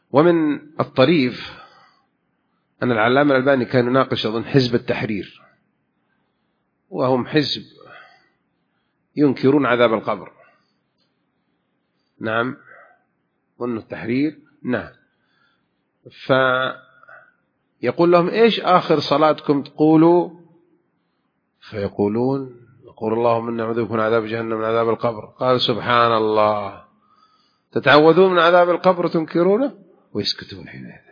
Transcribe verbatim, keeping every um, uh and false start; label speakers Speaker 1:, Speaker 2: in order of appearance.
Speaker 1: ومن الطريف أن العلامة الألباني كان يناقش أظن حزب التحرير، وهم حزب ينكرون عذاب القبر. نعم، ظن التحرير. نعم. فيقول لهم إيش آخر صلاتكم تقولوا؟ فيقولون يقول اللهم إنا نعوذ بك من عذاب جهنم من عذاب القبر. قال سبحان الله، تتعوذون من عذاب القبر وتنكرونه؟ ويسكتون حينئذ.